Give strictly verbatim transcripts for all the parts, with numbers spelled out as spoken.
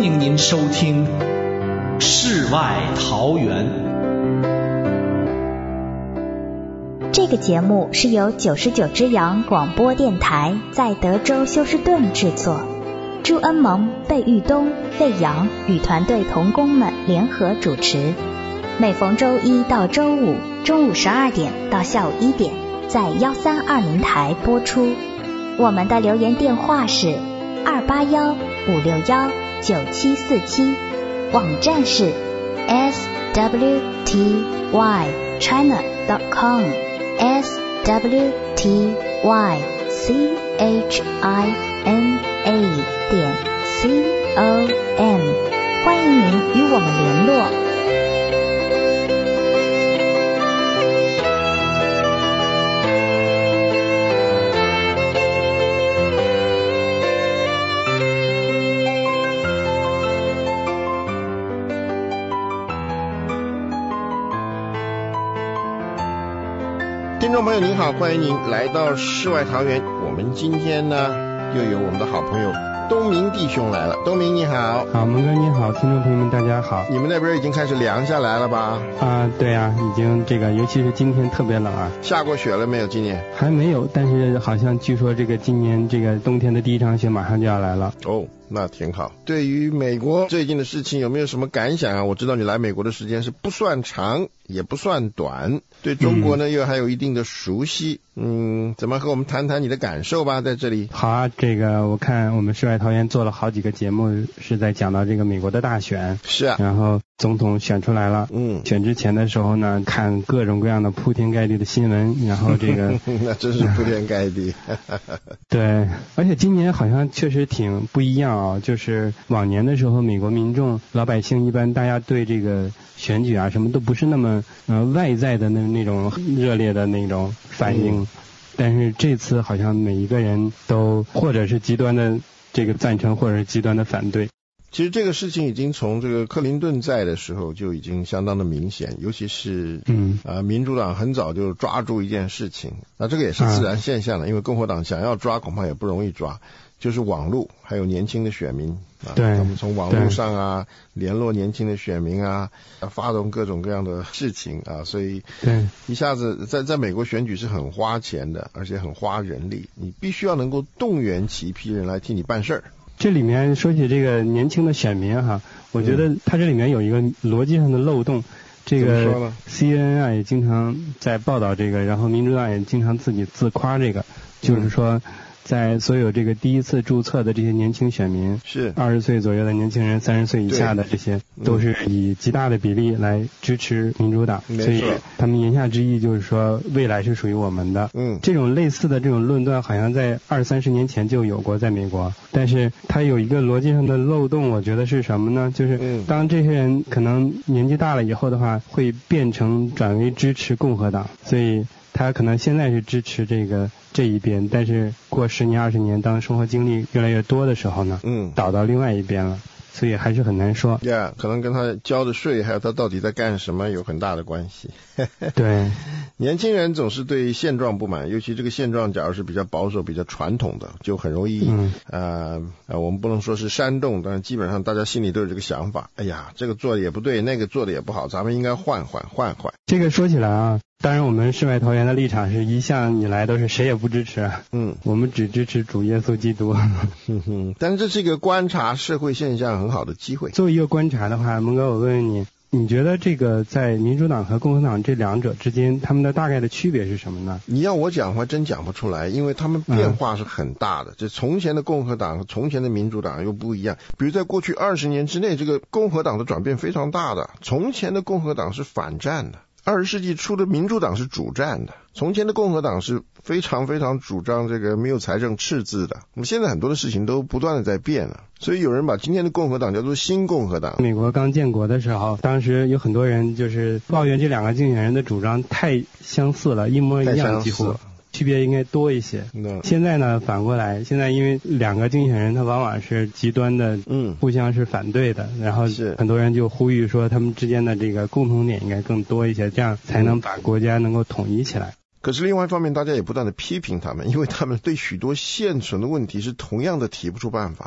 迎您收听世外桃源。 这个节目是由九十九只羊广播电台在德州休斯顿制作，朱恩蒙、贝玉东、魏阳与团队同工们联合主持，每逢周一到周五中午十二点到下午一点在一三二零台播出。我们的留言电话是二八幺五六幺九七四七，网站是 s w t y china dot com s w t y c h i n a 点 c o m， 欢迎您与我们联络。 听众朋友您好，欢迎您来到世外桃源。我们今天呢又有我们的好朋友东明弟兄来了。东明你好。 好，蒙哥你好，听众朋友们大家好。 你们那边已经开始凉下来了吧？ 啊，对啊，已经这个，尤其是今天特别冷啊。 下过雪了没有？今年还没有，但是好像据说这个今年这个冬天的第一场雪马上就要来了。 哦，那挺好。对于美国最近的事情有没有什么感想啊？我知道你来美国的时间是不算长也不算短，对中国呢、嗯、又还有一定的熟悉。嗯，怎么和我们谈谈你的感受吧，在这里。 好啊，这个我看我们世外桃源做了好几个节目是在讲到这个美国的大选。 是啊。 然后总统选出来了。嗯。选之前的时候呢，看各种各样的铺天盖地的新闻，然后这个那真是铺天盖地。 对，而且今年好像确实挺不一样啊，就是往年的时候美国民众老百姓一般大家对这个选举啊什么都不是那么呃外在的那那种热烈的那种反应、嗯、但是这次好像每一个人都或者是极端的这个赞成或者是极端的反对。 其实这个事情已经从这个克林顿在的时候就已经相当的明显，尤其是嗯啊、呃、民主党很早就抓住一件事情，那这个也是自然现象了、啊、因为共和党想要抓恐怕也不容易抓，就是网络还有年轻的选民啊， 对， 他们从网络上啊联络年轻的选民啊，发动各种各样的事情啊，所以对一下子在在美国选举是很花钱的，而且很花人力，你必须要能够动员起一批人来替你办事儿。 这里面说起这个年轻的选民哈，我觉得它这里面有一个逻辑上的漏洞。这个 C N N 啊也经常在报道这个，然后民主党也经常自己自夸这个，就是说在所有这个第一次注册的这些年轻选民， 是二十岁左右的年轻人，三十岁以下的这些，都是以极大的比例来支持民主党，所以他们言下之意就是说未来是属于我们的。嗯，这种类似的这种论断好像在二三十年前就有过在美国，但是它有一个逻辑上的漏洞，我觉得是什么呢？就是当这些人可能年纪大了以后的话，会变成转为支持共和党，所以他可能现在是支持这个这一边，但是过十年二十年，当生活经历越来越多的时候呢，嗯，倒到另外一边了，所以还是很难说。 呀、yeah, 可能跟他交的税还有他到底在干什么有很大的关系。 对， 年轻人总是对现状不满，尤其这个现状假如是比较保守比较传统的，就很容易、嗯、呃呃我们不能说是煽动，但是基本上大家心里都有这个想法，哎呀这个做的也不对，那个做的也不好，咱们应该换换换换。 这个说起来啊，当然我们世外桃源的立场是一向以来都是谁也不支持，嗯，我们只支持主耶稣基督。 嗯哼，但是这是一个观察社会现象很好的机会。 作为一个观察的话，蒙哥我问问你，你觉得这个在民主党和共和党这两者之间他们的大概的区别是什么呢？ 你要我讲的话真讲不出来，因为他们变化是很大的、嗯、这从前的共和党和从前的民主党又不一样。比如在过去二十年之内，这个共和党的转变非常大的，从前的共和党是反战的，二十世纪初的民主党是主战的，从前的共和党是非常非常主张这个没有财政赤字的。那么现在很多的事情都不断的在变了，所以有人把今天的共和党叫做新共和党。 美国刚建国的时候，当时有很多人就是抱怨这两个竞选人的主张太相似了，一模一样，几乎区别应该多一些。嗯、现在呢反过来，现在因为两个竞选人他往往是极端的，嗯，互相是反对的，然后很多人就呼吁说他们之间的这个共同点应该更多一些，这样才能把国家能够统一起来。 可是另外一方面，大家也不断的批评他们，因为他们对许多现存的问题是同样的提不出办法来。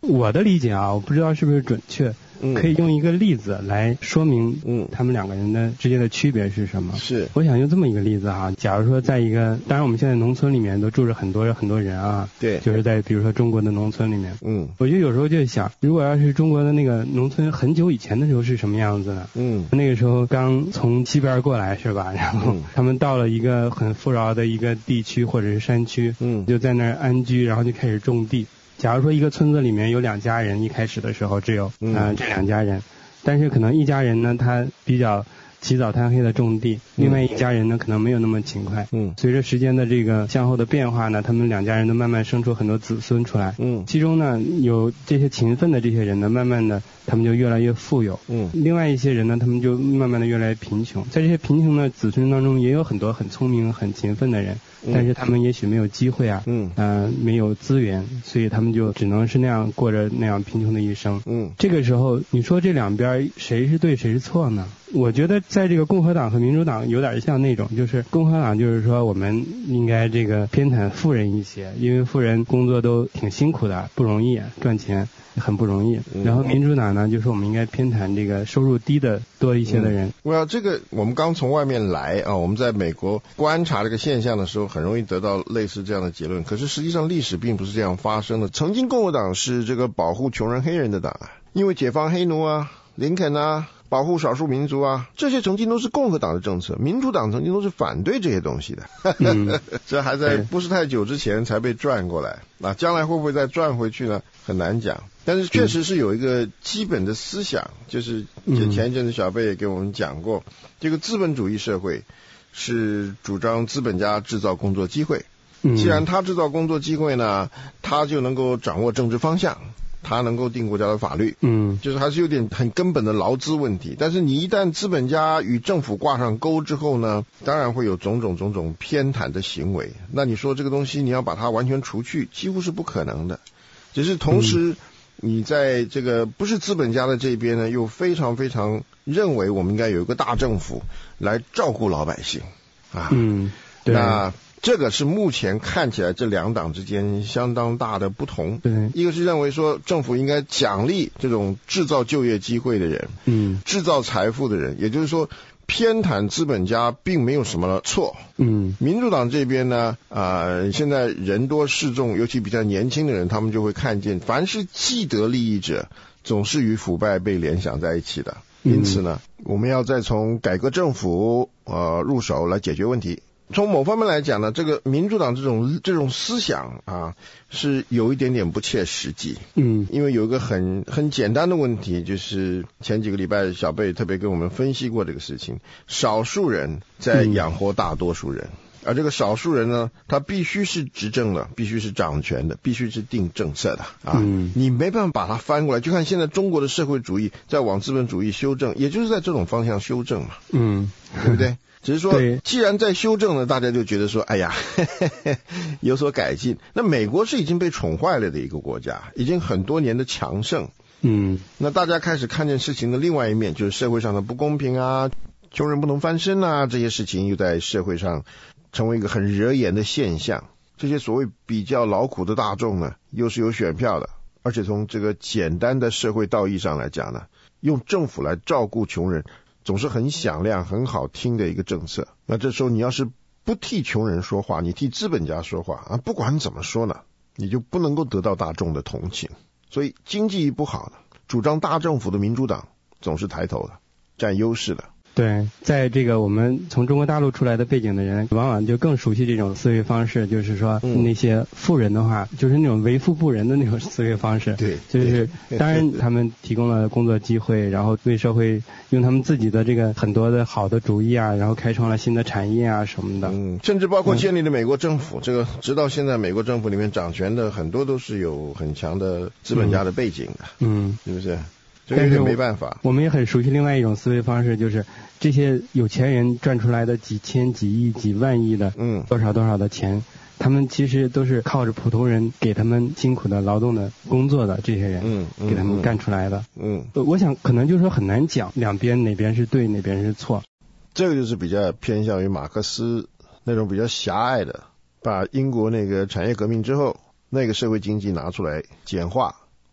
我的理解啊，我不知道是不是准确。可以用一个例子来说明，嗯，他们两个人的之间的区别是什么？ 是， 我想用这么一个例子哈，假如说在一个，当然我们现在农村里面都住着很多很多人啊， 对， 就是在比如说中国的农村里面， 嗯， 我就有时候就想，如果要是中国的那个农村很久以前的时候是什么样子呢？ 嗯， 那个时候刚从西边过来是吧？然后他们到了一个很富饶的一个地区或者是山区，嗯，就在那儿安居，然后就开始种地。假如说一个村子里面有两家人，一开始的时候只有嗯、呃、这两家人。但是可能一家人呢，他比较起早贪黑的种地，另外一家人呢可能没有那么勤快。嗯，随着时间的这个向后的变化呢，他们两家人都慢慢生出很多子孙出来。嗯，其中呢有这些勤奋的这些人呢，慢慢的他们就越来越富有。嗯，另外一些人呢，他们就慢慢的越来越贫穷。在这些贫穷的子孙当中，也有很多很聪明、很勤奋的人。但是他们也许没有机会啊，嗯，呃，没有资源，所以他们就只能是那样过着那样贫穷的一生。嗯，这个时候你说这两边谁是对谁是错呢？我觉得在这个共和党和民主党有点像那种，就是共和党就是说我们应该这个偏袒富人一些，因为富人工作都挺辛苦的，不容易赚钱。很不容易，然后民主党呢，就是我们应该偏袒这个收入低的多一些的人。 我要、嗯、这个，我们刚从外面来啊，我们在美国观察这个现象的时候，很容易得到类似这样的结论。可是实际上历史并不是这样发生的。曾经共和党是这个保护穷人黑人的党啊，因为解放黑奴啊，林肯啊，保护少数民族啊，这些曾经都是共和党的政策，民主党曾经都是反对这些东西的。嗯、这还在不是太久之前才被转过来，那将来会不会再转回去呢？很难讲。但是确实是有一个基本的思想，就是前一阵子小贝也给我们讲过，这个资本主义社会是主张资本家制造工作机会，既然他制造工作机会呢，他就能够掌握政治方向，他能够定国家的法律，嗯，就是还是有点很根本的劳资问题。但是你一旦资本家与政府挂上钩之后呢，当然会有种种种种偏袒的行为。那你说这个东西你要把它完全除去，几乎是不可能的。只是同时、嗯你在这个不是资本家的这边呢，又非常非常认为我们应该有一个大政府来照顾老百姓啊。嗯，对。那这个是目前看起来这两党之间相当大的不同。对，一个是认为说政府应该奖励这种制造就业机会的人，嗯，制造财富的人，也就是说偏袒资本家并没有什么错。嗯，民主党这边呢，啊、呃，现在人多势众，尤其比较年轻的人，他们就会看见，凡是既得利益者，总是与腐败被联想在一起的。因此呢，嗯、我们要再从改革政府呃入手来解决问题。从某方面来讲呢，这个民主党这种这种思想啊，是有一点点不切实际。嗯，因为有一个很很简单的问题，就是前几个礼拜小贝特别跟我们分析过这个事情，少数人在养活大多数人。嗯，而这个少数人呢，他必须是执政的，必须是掌权的，必须是定政策的啊！嗯、你没办法把它翻过来。就看现在中国的社会主义在往资本主义修正，也就是在这种方向修正嘛。嗯，对不对？只是说，既然在修正呢，大家就觉得说，哎呀，嘿嘿嘿，有所改进。那美国是已经被宠坏了的一个国家，已经很多年的强盛。嗯，那大家开始看见事情的另外一面，就是社会上的不公平啊，穷人不能翻身啊，这些事情又在社会上成为一个很惹眼的现象。这些所谓比较劳苦的大众呢，又是有选票的，而且从这个简单的社会道义上来讲呢，用政府来照顾穷人总是很响亮很好听的一个政策。那这时候你要是不替穷人说话，你替资本家说话啊，不管怎么说呢，你就不能够得到大众的同情。所以经济一不好呢，主张大政府的民主党总是抬头的，占优势的。 对，在这个我们从中国大陆出来的背景的人，往往就更熟悉这种思维方式，就是说、嗯、那些富人的话，就是那种为富不仁的那种思维方式。对，就是当然他们提供了工作机会，然后为社会用他们自己的这个很多的好的主意啊，然后开创了新的产业啊什么的。嗯， 甚至包括建立了美国政府，嗯、这个直到现在美国政府里面掌权的很多都是有很强的资本家的背景的。嗯，是不是？但是没办法， 我们也很熟悉另外一种思维方式，就是这些有钱人赚出来的几千几亿几万亿的嗯多少多少的钱，他们其实都是靠着普通人给他们辛苦的劳动的工作的这些人嗯, 嗯给他们干出来的。嗯，我想可能就是说很难讲两边哪边是对哪边是错。 这个就是比较偏向于马克思那种比较狭隘的，把英国那个产业革命之后那个社会经济拿出来简化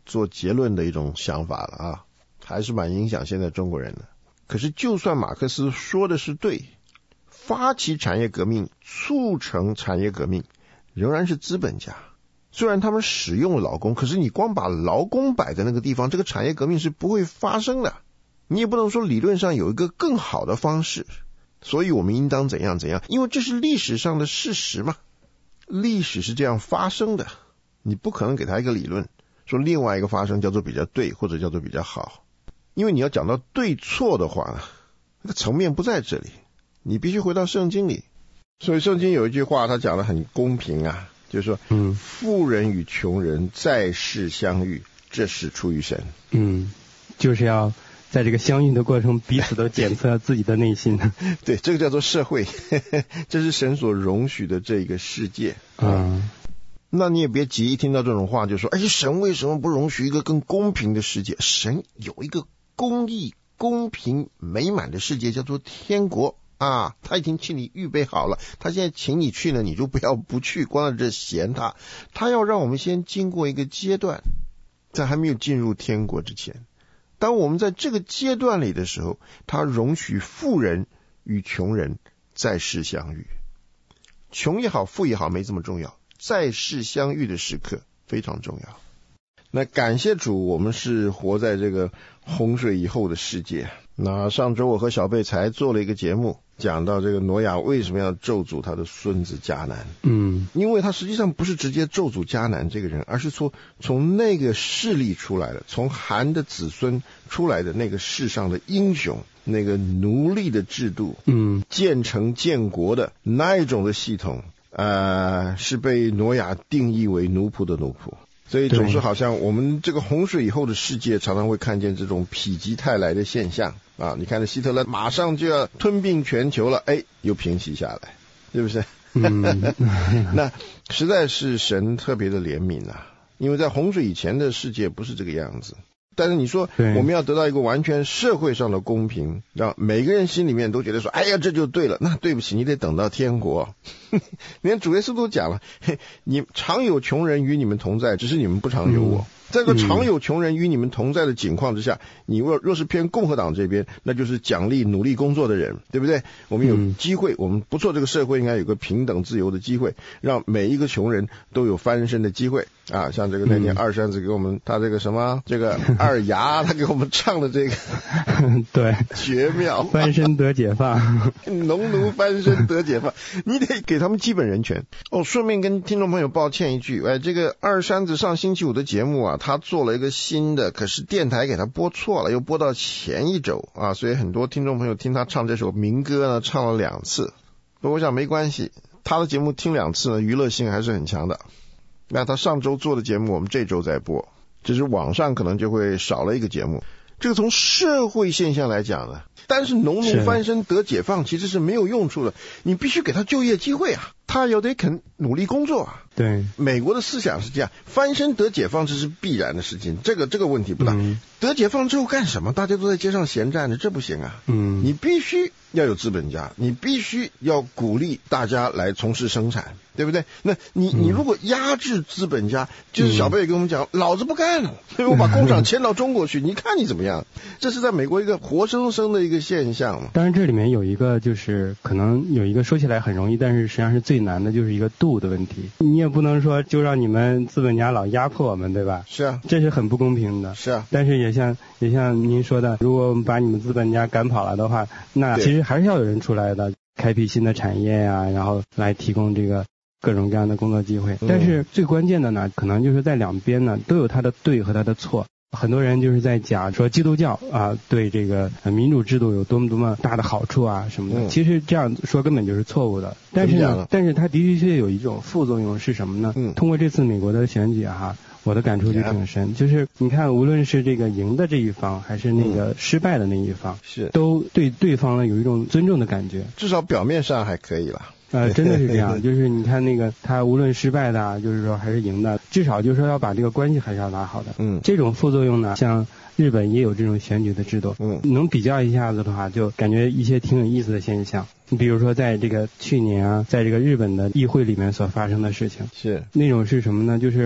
做结论的一种想法了啊，还是蛮影响现在中国人的。可是就算马克思说的是对，发起产业革命、促成产业革命仍然是资本家。虽然他们使用了劳工，可是你光把劳工摆在那个地方，这个产业革命是不会发生的。你也不能说理论上有一个更好的方式，所以我们应当怎样怎样，因为这是历史上的事实嘛，历史是这样发生的，你不可能给他一个理论说另外一个发生叫做比较对或者叫做比较好，因为你要讲到对错的话，那个层面不在这里，你必须回到圣经里。所以圣经有一句话他讲得很公平啊，就是说，嗯，富人与穷人在世相遇，这是出于神。 嗯，就是要在这个相遇的过程，彼此都检测自己的内心。 对，这个叫做社会，这是神所容许的这个世界。 嗯， 那你也别急，一听到这种话就说，哎，神为什么不容许一个更公平的世界？神有一个公义、公平、美满的世界，叫做天国。啊，他已经替你预备好了，他现在请你去呢，你就不要不去，光在这嫌他。他要让我们先经过一个阶段，在还没有进入天国之前，当我们在这个阶段里的时候，他容许富人与穷人在世相遇。穷也好，富也好，没这么重要，在世相遇的时刻非常重要。那感谢主，我们是活在这个洪水以后的世界。那上周我和小贝才做了一个节目，讲到这个挪亚为什么要咒诅他的孙子迦南。 嗯， 因为他实际上不是直接咒诅迦南这个人，而是从从那个势力出来的，从含的子孙出来的那个世上的英雄，那个奴隶的制度， 嗯， 建成建国的那一种的系统，呃，是被挪亚定义为奴仆的奴仆。所以总是好像我们这个洪水以后的世界常常会看见这种否极泰来的现象啊！你看这希特勒马上就要吞并全球了，哎，又平息下来，是不是？ 嗯， 那实在是神特别的怜悯啊！因为在洪水以前的世界不是这个样子。但是你说我们要得到一个完全社会上的公平，让每个人心里面都觉得说，哎呀，这就对了。那对不起，你得等到天国。连主耶稣都讲了，你常有穷人与你们同在，只是你们不常有我。在这个常有穷人与你们同在的情况之下，你若若是偏共和党这边，那就是奖励努力工作的人，对不对？我们有机会，我们不错，这个社会应该有个平等自由的机会，让每一个穷人都有翻身的机会啊！像这个那天二山子给我们他这个什么这个二牙，他给我们唱的这个对绝妙， 翻身得解放， 农奴翻身得解放，你得给他们基本人权哦。顺便跟听众朋友抱歉一句，哎，这个二山子上星期五的节目啊，他做了一个新的，可是电台给他播错了，又播到前一周啊，所以很多听众朋友听他唱这首民歌呢，唱了两次。不过我想没关系，他的节目听两次呢，娱乐性还是很强的。那他上周做的节目，我们这周再播，只是网上可能就会少了一个节目。这个从社会现象来讲呢，但是农奴翻身得解放其实是没有用处的，你必须给他就业机会啊，他有得肯努力工作啊。 对， 美国的思想是这样，翻身得解放这是必然的事情，这个这个问题不大。嗯、得解放之后干什么？大家都在街上闲站着，这不行啊。 嗯， 你必须要有资本家，你必须要鼓励大家来从事生产，对不对？那你你如果压制资本家，就是小贝也跟我们讲，嗯、老子不干了，我把工厂迁到中国去，你看你怎么样？这是在美国一个活生生的一个现象嘛。 当然这里面有一个就是可能有一个说起来很容易，但是实际上是最难的，就是一个度的问题。你也不能说就让你们资本家老压迫我们，对吧？ 是啊， 这是很不公平的。 是啊， 但是也像也像您说的，如果我们把你们资本家赶跑了的话，那其实还是要有人出来的，开辟新的产业呀、啊，然后来提供这个各种各样的工作机会。嗯、但是最关键的呢，可能就是在两边呢都有它的对和它的错。很多人就是在讲说基督教啊对这个民主制度有多么多么大的好处啊什么的，嗯、其实这样说根本就是错误的。但是呢，但是它的的确确有一种副作用是什么呢？嗯、通过这次美国的选举哈，我的感触就挺深，就是你看，无论是这个赢的这一方，还是那个失败的那一方， 是、嗯、 都对对方呢有一种尊重的感觉， 至少表面上还可以了。 呃，真的是这样，就是你看那个他无论失败的啊，就是说还是赢的，至少就是说要把这个关系还是要打好的。 嗯， 这种副作用呢，像日本也有这种选举的制度。 嗯， 能比较一下子的话，就感觉一些挺有意思的现象。你比如说，在这个去年啊，在这个日本的议会里面所发生的事情， 是那种是什么呢？就是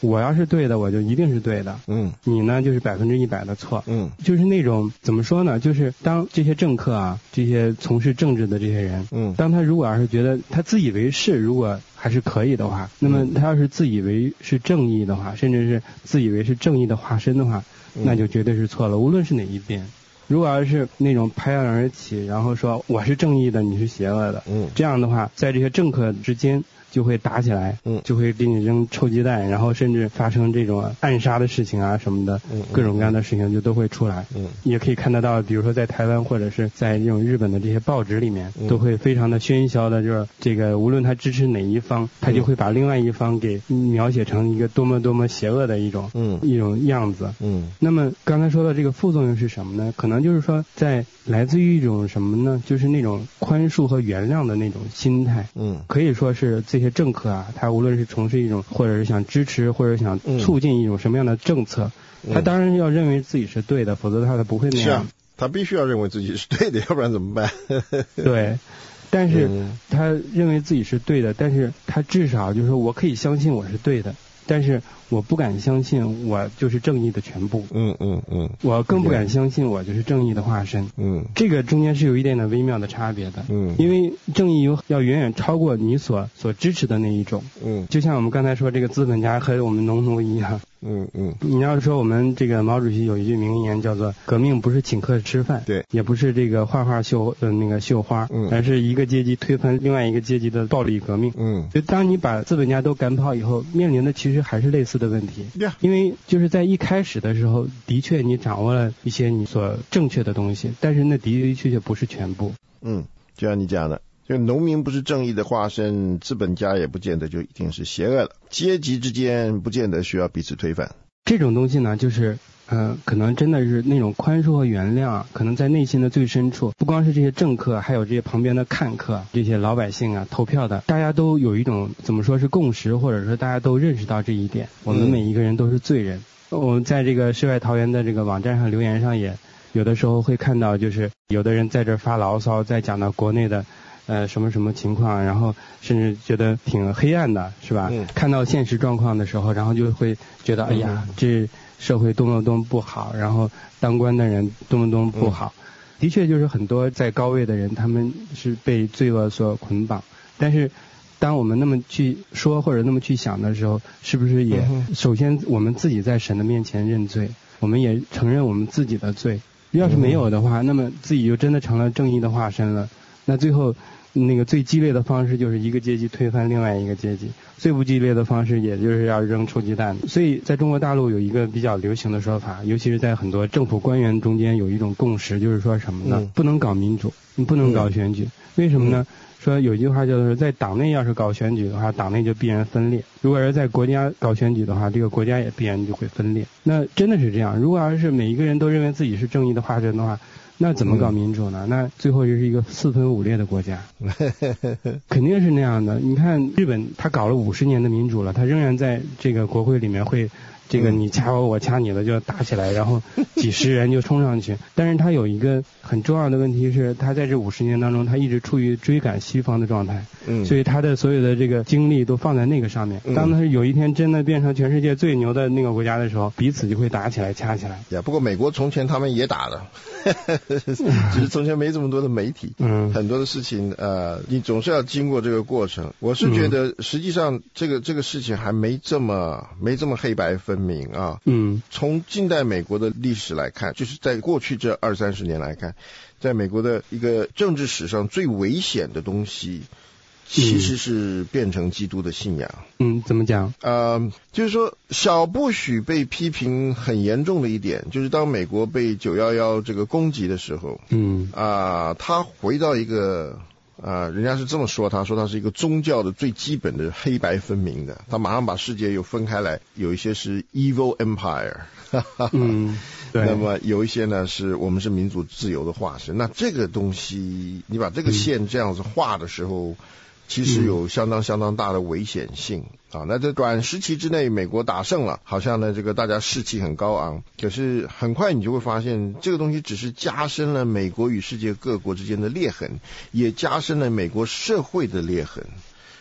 我要是对的，我就一定是对的。 嗯， 你呢就是百分之一百的错。 嗯， 就是那种怎么说呢？就是当这些政客啊，这些从事政治的这些人， 嗯， 当他如果要是觉得他自以为是，如果还是可以的话，那么他要是自以为是正义的话，甚至是自以为是正义的化身的话，那就绝对是错了，无论是哪一边。如果要是那种拍案而起，然后说我是正义的，你是邪恶的， 嗯， 这样的话，在这些政客之间就会打起来， 嗯， 就会给你扔臭鸡蛋，然后甚至发生这种暗杀的事情啊什么的， 嗯， 各种各样的事情就都会出来。 嗯， 也可以看得到，比如说在台湾或者是在这种日本的这些报纸里面， 嗯， 都会非常的喧嚣的，就是这个无论他支持哪一方，他就会把另外一方给描写成一个多么多么邪恶的一种， 嗯， 一种样子。 嗯， 那么刚才说的这个副作用是什么呢？可能就是说在来自于一种什么呢？就是那种宽恕和原谅的那种心态。 嗯， 可以说是这些政客啊，他无论是从事一种，或者是想支持，或者想促进一种什么样的政策，嗯、他当然要认为自己是对的，否则他不会那样。 是啊，他必须要认为自己是对的，要不然怎么办？ 对。但是他认为自己是对的，但是他至少就是说我可以相信我是对的，但是我不敢相信我就是正义的全部。 嗯嗯嗯。 我更不敢相信我就是正义的化身。 嗯。 这个中间是有一点点微妙的差别的。 嗯。 因为正义有要远远超过你所所支持的那一种。 嗯。 就像我们刚才说这个资本家和我们农奴一样。 嗯嗯。 你要说我们这个毛主席有一句名言叫做革命不是请客吃饭， 对， 也不是这个画画绣呃那个绣花， 嗯， 而是一个阶级推翻另外一个阶级的暴力革命。 嗯。 就当你把资本家都赶跑以后，面临的其实还是类似的问题。 Yeah. 因为就是在一开始的时候，的确你掌握了一些你所正确的东西，但是那的的确确不是全部。 嗯，就像你讲的，就农民不是正义的化身，资本家也不见得就一定是邪恶的，阶级之间不见得需要彼此推翻。 这种东西呢，就是呃，可能真的是那种宽恕和原谅，可能在内心的最深处，不光是这些政客，还有这些旁边的看客，这些老百姓啊，投票的，大家都有一种怎么说是共识，或者说大家都认识到这一点，我们每一个人都是罪人。嗯、我们在这个世外桃源的这个网站上留言上也有的时候会看到，就是有的人在这发牢骚，在讲到国内的呃什么什么情况，然后甚至觉得挺黑暗的，是吧？ 嗯、 看到现实状况的时候，然后就会觉得、嗯、哎呀，这社会多么多么不好，然后当官的人多么多么不好。嗯、的确就是很多在高位的人，他们是被罪恶所捆绑，但是当我们那么去说或者那么去想的时候，是不是也、嗯、首先我们自己在神的面前认罪，我们也承认我们自己的罪。要是没有的话，那么自己就真的成了正义的化身了。那最后那个最激烈的方式就是一个阶级推翻另外一个阶级，最不激烈的方式也就是要扔臭鸡蛋。所以在中国大陆有一个比较流行的说法，尤其是在很多政府官员中间有一种共识，就是说什么呢？嗯、不能搞民主，你不能搞选举。嗯、为什么呢？说有一句话叫做在党内要是搞选举的话，党内就必然分裂；如果是在国家搞选举的话，这个国家也必然就会分裂。那真的是这样，如果要是每一个人都认为自己是正义的化身的话，那怎么搞民主呢？嗯、那最后就是一个四分五裂的国家，肯定是那样的。你看日本，他搞了五十年的民主了，他仍然在这个国会里面会这个你掐我我掐你的就打起来，然后几十人就冲上去。但是他有一个很重要的问题是，他在这五十年当中，他一直处于追赶西方的状态，嗯，所以他的所有的这个精力都放在那个上面。当他有一天真的变成全世界最牛的那个国家的时候，彼此就会打起来掐起来。 呀，不过美国从前他们也打的，只是从前没这么多的媒体，嗯，很多的事情呃，你总是要经过这个过程。我是觉得实际上这个这个事情还没这么没这么黑白分明啊。嗯，从近代美国的历史来看，就是在过去这二三十年来看，在美国的一个政治史上最危险的东西，其实是变成基督的信仰。 嗯，怎么讲？ 呃，就是说小布许被批评很严重的一点，就是当美国被九一一这个攻击的时候，嗯啊、呃，他回到一个。啊、呃，人家是这么说，他说他是一个宗教的最基本的黑白分明的，他马上把世界又分开来，有一些是 evil empire， 嗯，对，那么有一些呢是我们是民主自由的化身。那这个东西，你把这个线这样子画的时候，嗯、其实有相当相当大的危险性。啊，那在短时期之内，美国打胜了，好像呢，这个大家士气很高昂。可是很快你就会发现，这个东西只是加深了美国与世界各国之间的裂痕，也加深了美国社会的裂痕。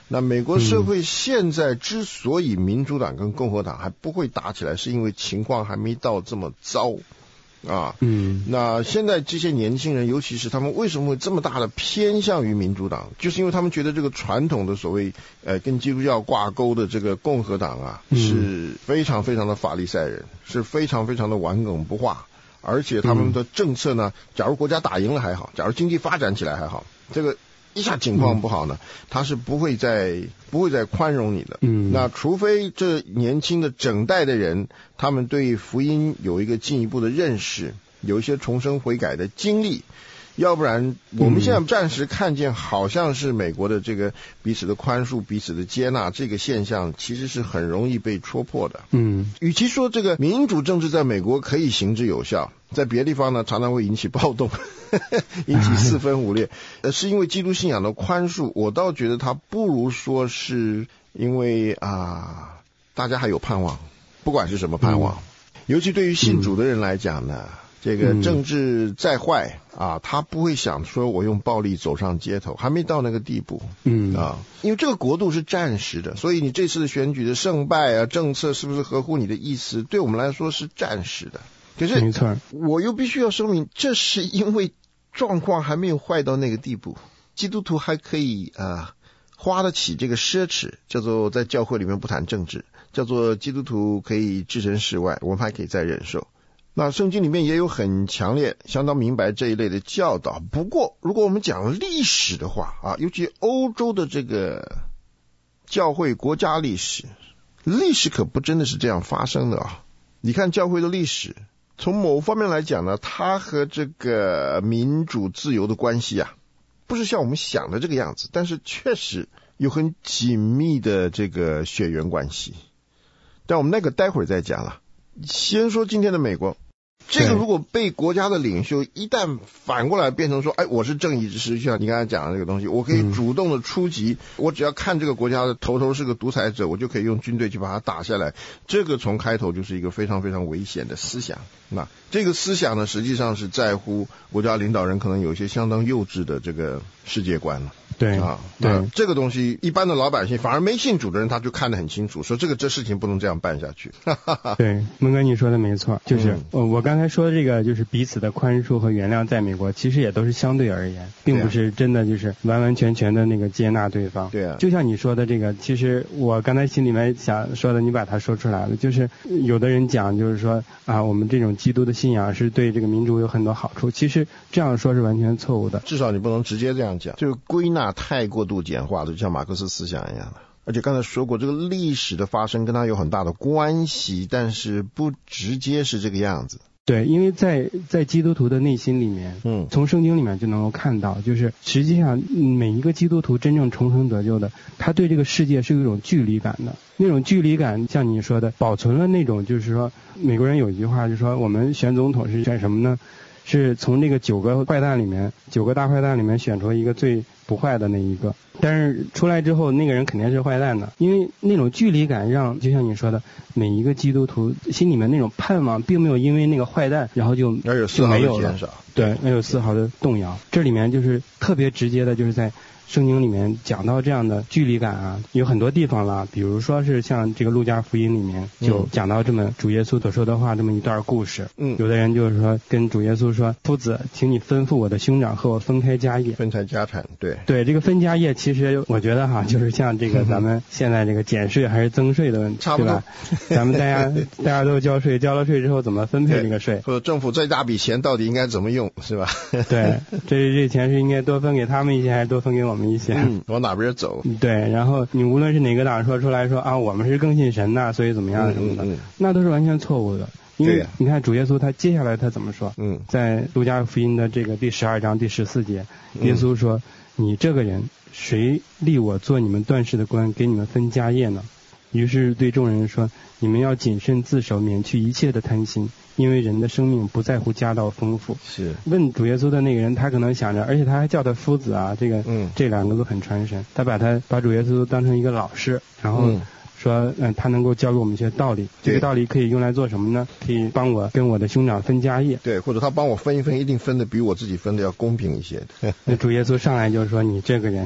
那美国社会现在之所以民主党跟共和党还不会打起来，是因为情况还没到这么糟啊。嗯，那现在这些年轻人，尤其是他们为什么会这么大的偏向于民主党，就是因为他们觉得这个传统的所谓呃跟基督教挂钩的这个共和党啊，是非常非常的法利赛人，是非常非常的顽梗不化，而且他们的政策呢，假如国家打赢了还好，假如经济发展起来还好，这个一下情况不好呢，他是不会再不会再宽容你的。嗯，那除非这年轻的整代的人，他们对福音有一个进一步的认识，有一些重生悔改的经历，要不然我们现在暂时看见好像是美国的这个彼此的宽恕、彼此的接纳这个现象，其实是很容易被戳破的。嗯，与其说这个民主政治在美国可以行之有效，在别的地方呢常常会引起暴动引起四分五裂，呃，是因为基督信仰的宽恕，我倒觉得它不如说是因为啊，大家还有盼望，不管是什么盼望，嗯，尤其对于信主的人来讲呢，嗯，这个政治再坏啊，他不会想说我用暴力走上街头，还没到那个地步。嗯啊，因为这个国度是暂时的，所以你这次的选举的胜败啊，政策是不是合乎你的意思，对我们来说是暂时的。可是，没错，我又必须要声明，这是因为状况还没有坏到那个地步，基督徒还可以呃花得起这个奢侈，叫做在教会里面不谈政治，叫做基督徒可以置身事外，我们还可以再忍受。那圣经里面也有很强烈、相当明白这一类的教导。不过，如果我们讲历史的话啊，尤其欧洲的这个教会国家历史，历史可不真的是这样发生的啊！你看教会的历史。从某方面来讲呢，它和这个民主自由的关系啊，不是像我们想的这个样子，但是确实有很紧密的这个血缘关系。但我们那个待会儿再讲了。先说今天的美国，这个如果被国家的领袖一旦反过来变成说，哎，我是正义之师，就像你刚才讲的这个东西，我可以主动的出击，嗯，我只要看这个国家的头头是个独裁者，我就可以用军队去把他打下来。这个从开头就是一个非常非常危险的思想。那这个思想呢，实际上是在乎国家领导人可能有一些相当幼稚的这个世界观了。对啊，对，这个东西一般的老百姓反而没信主的人，他就看得很清楚，说这个这事情不能这样办下去。 对，孟哥你说的没错，就是、嗯、我刚才说的这个，就是彼此的宽恕和原谅，在美国其实也都是相对而言，并不是真的就是完完全全的那个接纳对方。对啊，就像你说的这个，其实我刚才心里面想说的，你把它说出来了，就是有的人讲就是说啊，我们这种基督的信仰是对这个民主有很多好处，其实这样说是完全错误的。 至少你不能直接这样讲，就归纳太过度简化的，就像马克思思想一样的。而且刚才说过，这个历史的发生跟它有很大的关系，但是不直接是这个样子。 对，因为在在基督徒的内心里面，嗯，从圣经里面就能够看到，就是实际上每一个基督徒真正重生得救的，他对这个世界是有一种距离感的。那种距离感，像你说的，保存了那种，就是说美国人有一句话，就是说我们选总统是选什么呢？是从这个九个坏蛋里面，九个大坏蛋里面选出一个最不坏的那一个，但是出来之后那个人肯定是坏蛋的，因为那种距离感让，就像你说的，每一个基督徒心里面那种盼望并没有因为那个坏蛋然后就就没有了，对，没有丝毫的动摇。这里面就是特别直接的，就是在圣经里面讲到这样的距离感啊，有很多地方了，比如说是像这个路加福音里面就讲到这么主耶稣所说的话，这么一段故事。嗯，有的人就是说跟主耶稣说，夫子，请你吩咐我的兄长和我分开家业。 分开家产，对。 对，这个分家业其实我觉得哈，就是像这个咱们现在这个减税还是增税的问题， 差不多。 咱们大家大家都交税，交了税之后怎么分配这个税？ 或者政府这大笔钱到底应该怎么用，是吧？ 对，这这钱是应该多分给他们一些，还是多分给我们一些？ 嗯，往哪边走？ 对，然后你无论是哪个党说出来说啊，我们是更信神的，所以怎么样什么的，嗯嗯嗯，那都是完全错误的。因为你看主耶稣他接下来他怎么说？嗯，在路加福音的这个第十二章第十四节，耶稣说：“你这个人，谁立我做你们断事的官，给你们分家业呢？”于是对众人说：“你们要谨慎自守，免去一切的贪心。”因为人的生命不在乎家道丰富。是问主耶稣的那个人，他可能想着，而且他还叫他夫子啊，这个嗯，这两个都很传神。他把他把主耶稣当成一个老师，然后说，嗯、呃，他能够教给我们一些道理。这个道理可以用来做什么呢？可以帮我跟我的兄长分家业。 对，或者他帮我分一分，一定分的比我自己分的要公平一些的。 那主耶稣上来就说：“你这个人。”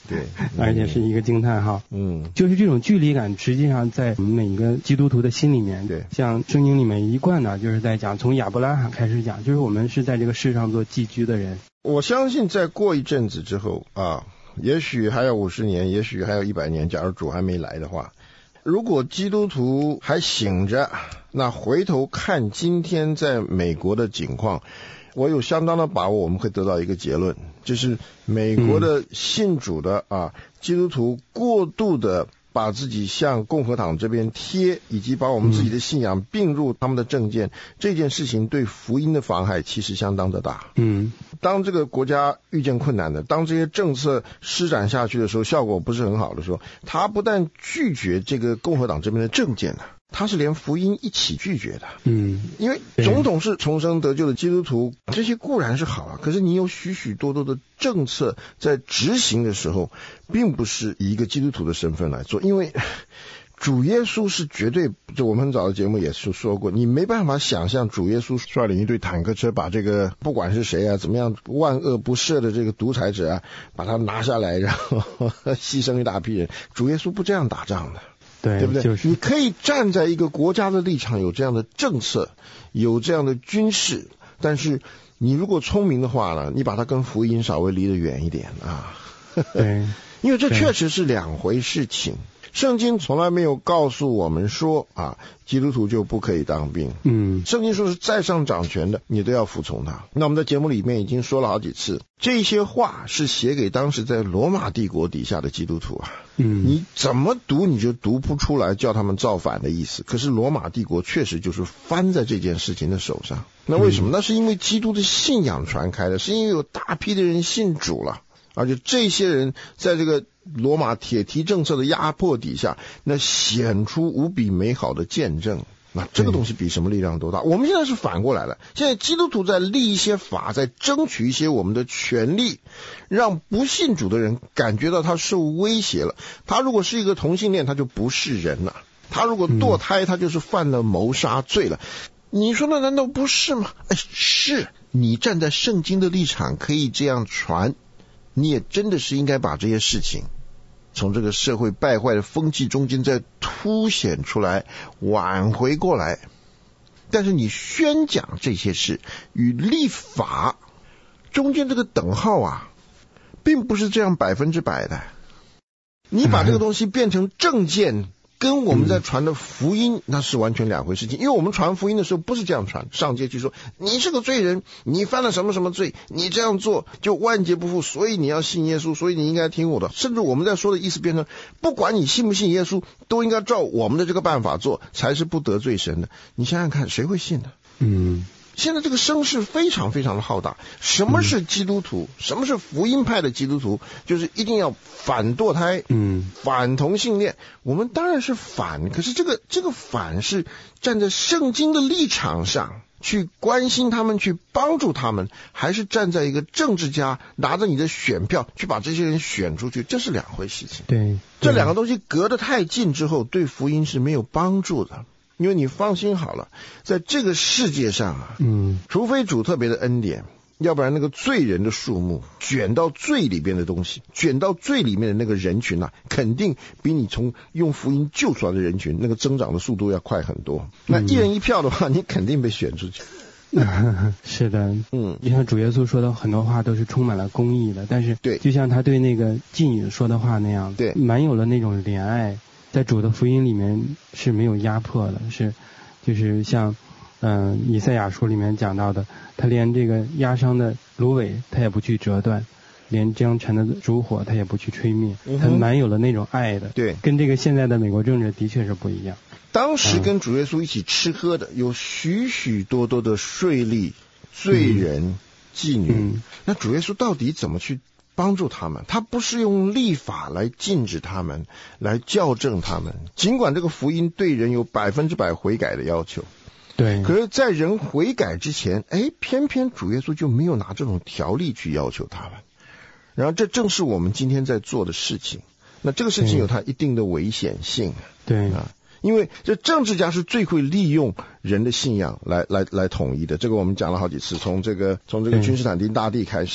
对， 而且是一个惊叹号。 嗯， 就是这种距离感，实际上在我们每一个基督徒的心里面， 对， 像圣经里面一贯的就是在讲，从亚伯拉罕开始讲，就是我们是在这个世上做寄居的人。 我相信再过一阵子之后啊，也许还有五十年，也许还有一百年，假如主还没来的话，如果基督徒还醒着，那回头看今天在美国的景况，我有相当的把握，我们会得到一个结论，就是美国的信主的啊基督徒过度的把自己向共和党这边贴，以及把我们自己的信仰并入他们的政见，这件事情对福音的妨害其实相当的大。 嗯， 当这个国家遇见困难的，当这些政策施展下去的时候，效果不是很好的时候，他不但拒绝这个共和党这边的政见的，他是连福音一起拒绝的。 嗯， 因为总统是重生得救的基督徒，这些固然是好啊，可是你有许许多多的政策在执行的时候，并不是以一个基督徒的身份来做，因为主耶稣是绝对，就我们很早的节目也是说过，你没办法想象主耶稣率领一队坦克车把这个不管是谁啊怎么样万恶不赦的这个独裁者啊把他拿下来，然后牺牲一大批人，主耶稣不这样打仗的。 对， 对不对？ 就是、 你可以站在一个国家的立场，有这样的政策，有这样的军事，但是你如果聪明的话呢，你把它跟福音稍微离得远一点啊。 对， 因为这确实是两回事情。圣经从来没有告诉我们说啊，基督徒就不可以当兵。 嗯， 圣经说是在上掌权的，你都要服从他。那我们在节目里面已经说了好几次，这些话是写给当时在罗马帝国底下的基督徒啊。 嗯， 你怎么读你就读不出来叫他们造反的意思。可是罗马帝国确实就是翻在这件事情的手上。那为什么？那是因为基督的信仰传开的，是因为有大批的人信主了。而且这些人在这个罗马铁蹄政策的压迫底下，那显出无比美好的见证。那这个东西比什么力量都大。我们现在是反过来了，现在基督徒在立一些法，在争取一些我们的权利，让不信主的人感觉到他受威胁了。他如果是一个同性恋，他就不是人了；他如果堕胎，他就是犯了谋杀罪了。你说那难道不是吗？哎，是，你站在圣经的立场可以这样传，你也真的是应该把这些事情从这个社会败坏的风气中间再凸显出来，挽回过来。但是你宣讲这些事与立法中间这个等号啊，并不是这样百分之百的。你把这个东西变成政见，跟我们在传的福音那是完全两回事情。因为我们传福音的时候不是这样传，上街去说你是个罪人，你犯了什么什么罪，你这样做就万劫不复，所以你要信耶稣，所以你应该听我的。甚至我们在说的意思变成不管你信不信耶稣，都应该照我们的这个办法做，才是不得罪神的。你想想看，谁会信呢？ 嗯， 现在这个声势非常非常的浩大。什么是基督徒？嗯、什么是福音派的基督徒？就是一定要反堕胎， 嗯， 反同性恋。我们当然是反，可是这个这个反是站在圣经的立场上去关心他们，去帮助他们，还是站在一个政治家拿着你的选票去把这些人选出去？这是两回事情。 对， 这两个东西隔得太近之后，对福音是没有帮助的。因为你放心好了，在这个世界上啊， 嗯， 除非主特别的恩典，要不然那个罪人的数目卷到罪里边的东西，卷到罪里面的那个人群啊，肯定比你从用福音救出来的人群那个增长的速度要快很多。那一人一票的话，你肯定被选出去。 是的， 嗯， 就像主耶稣说的很多话都是充满了公义的，但是对， 就像他对那个妓女说的话那样， 对， 满有了那种怜爱。在主的福音里面是没有压迫的，是就是像嗯、呃、以赛亚书里面讲到的，他连这个压伤的芦苇他也不去折断，连将沉的烛火他也不去吹灭， 嗯、 他满有了那种爱的。 对， 跟这个现在的美国政治的确是不一样。 当时跟主耶稣一起吃喝的、嗯、有许许多多的税吏、罪人、嗯、妓女、嗯，那主耶稣到底怎么去帮助他们？他不是用立法来禁止他们，来校正他们。尽管这个福音对人有百分之百悔改的要求， 对， 可是在人悔改之前，哎，偏偏主耶稣就没有拿这种条例去要求他们。然后这正是我们今天在做的事情。那这个事情有它一定的危险性， 对啊，因为这政治家是最会利用人的信仰来来来统一的。这个我们讲了好几次，从这个从这个君士坦丁大帝开始。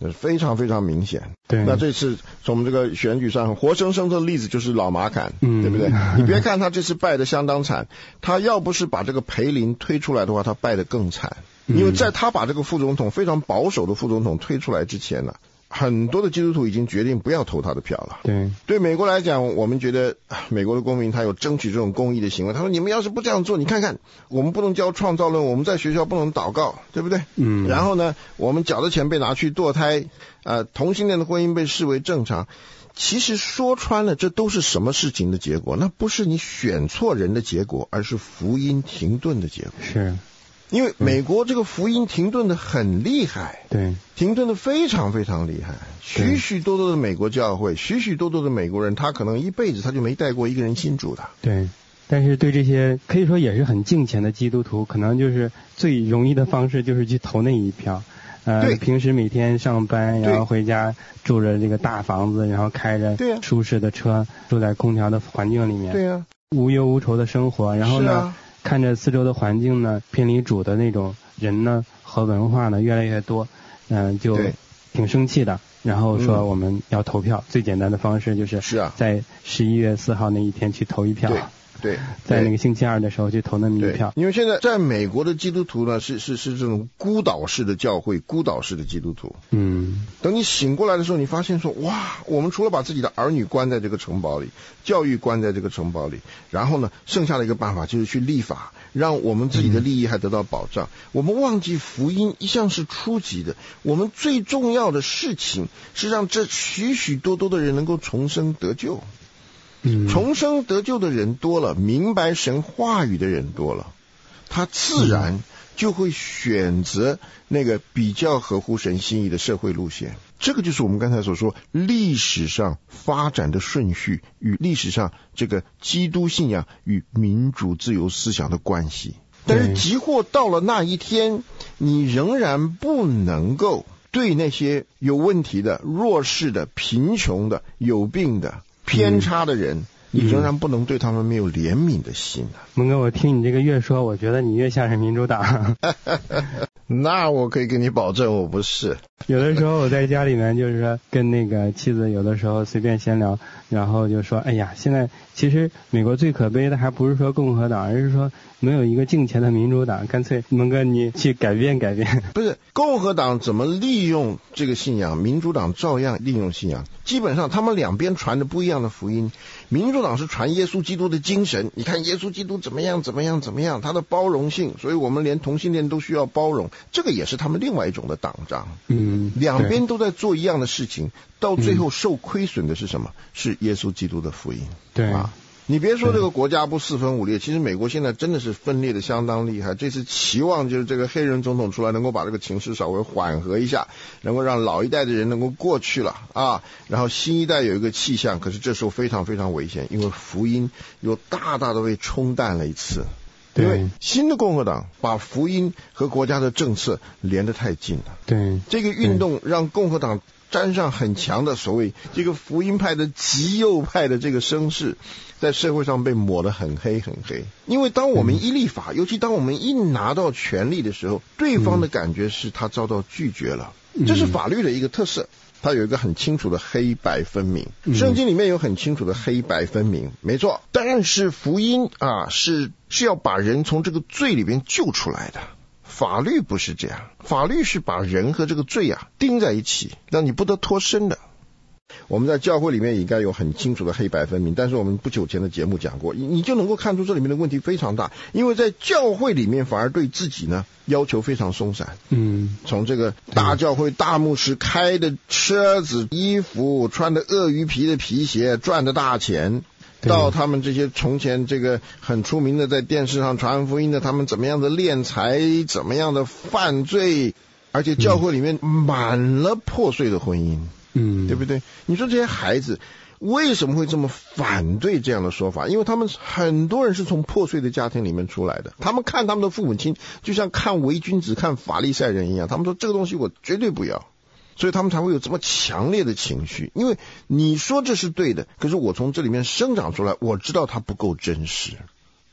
非常非常明显。 对， 那这次从我们这个选举上活生生的例子就是老马坎，嗯，对不对？你别看他这次败得相当惨，他要不是把这个裴林推出来的话，他败得更惨。因为在他把这个副总统非常保守的副总统推出来之前呢、啊，很多的基督徒已经决定不要投他的票了。 对， 对美国来讲，我们觉得美国的公民他有争取这种公益的行为。他说你们要是不这样做，你看看我们不能教创造论，我们在学校不能祷告，对不对？嗯。然后呢，我们缴的钱被拿去堕胎，呃，同性恋的婚姻被视为正常。其实说穿了，这都是什么事情的结果？那不是你选错人的结果，而是福音停顿的结果。 是。 因为美国这个福音停顿的很厉害， 对， 停顿的非常非常厉害。许许多多的美国教会，许许多多的美国人，他可能一辈子他就没带过一个人信主的。 对，但是对这些可以说也是很敬虔的基督徒，可能就是最容易的方式就是去投那一票。呃，平时每天上班，然后回家住着这个大房子，然后开着舒适的车，住在空调的环境里面， 对啊， 无忧无愁的生活。然后呢？看着四周的环境呢，偏离主的那种人呢和文化呢越来越多，嗯、呃，就挺生气的。然后说我们要投票，嗯、最简单的方式就是是啊，在十一月四号那一天去投一票。 对。对， 在那个星期二的时候去投那么一票。 因为现在在美国的基督徒呢，是是是这种孤岛式的教会，孤岛式的基督徒。嗯，等你醒过来的时候，你发现说，哇，我们除了把自己的儿女关在这个城堡里，教育关在这个城堡里，然后呢，剩下的一个办法就是去立法，让我们自己的利益还得到保障。嗯、我们忘记福音一向是初级的，我们最重要的事情是让这许许多多的人能够重生得救。嗯，重生得救的人多了，明白神话语的人多了，他自然就会选择那个比较合乎神心意的社会路线。这个就是我们刚才所说历史上发展的顺序与历史上这个基督信仰与民主自由思想的关系。但是即或到了那一天，你仍然不能够对那些有问题的、弱势的、贫穷的、有病的、偏差的人、嗯、你仍然不能对他们没有怜悯的心啊。 蒙哥，我听你这个越说，我觉得你越像是民主党。 那我可以跟你保证我不是。 有的时候我在家里面就是说跟那个妻子有的时候随便闲聊，然后就说哎呀，现在其实美国最可悲的还不是说共和党，而是说没有一个敬虔的民主党。干脆蒙哥你去改变改变。 不是，共和党怎么利用这个信仰，民主党照样利用信仰。基本上他们两边传的不一样的福音。民主党是传耶稣基督的精神，你看耶稣基督怎么样怎么样怎么样，他的包容性，所以我们连同性恋都需要包容，这个也是他们另外一种的党章。嗯，两边都在做一样的事情，到最后受亏损的是什么？嗯、是耶稣基督的福音。 对啊。你别说这个国家不四分五裂，其实美国现在真的是分裂的相当厉害。这次期望就是这个黑人总统出来能够把这个情势稍微缓和一下，能够让老一代的人能够过去了啊，然后新一代有一个气象。可是这时候非常非常危险，因为福音又大大的被冲淡了一次。因为新的共和党把福音和国家的政策连得太近了。 对， 这个运动让共和党沾上很强的所谓这个福音派的极右派的这个声势，在社会上被抹得很黑很黑。因为当我们一立法、嗯、尤其当我们一拿到权力的时候，对方的感觉是他遭到拒绝了、嗯、这是法律的一个特色，它有一个很清楚的黑白分明，圣经里面有很清楚的黑白分明，没错。但是福音啊，是是要把人从这个罪里边救出来的。法律不是这样，法律是把人和这个罪啊钉在一起，让你不得脱身的。我们在教会里面应该有很清楚的黑白分明，但是我们不久前的节目讲过，你就能够看出这里面的问题非常大。因为在教会里面反而对自己呢要求非常松散。嗯，从这个大教会大牧师开的车子、衣服、穿的鳄鱼皮的皮鞋、赚的大钱，到他们这些从前这个很出名的在电视上传福音的，他们怎么样的敛财，怎么样的犯罪，而且教会里面满了破碎的婚姻。嗯，对不对？你说这些孩子为什么会这么反对这样的说法？因为他们很多人是从破碎的家庭里面出来的，他们看他们的父母亲就像看伪君子、看法利赛人一样，他们说这个东西我绝对不要，所以他们才会有这么强烈的情绪。因为你说这是对的，可是我从这里面生长出来，我知道它不够真实，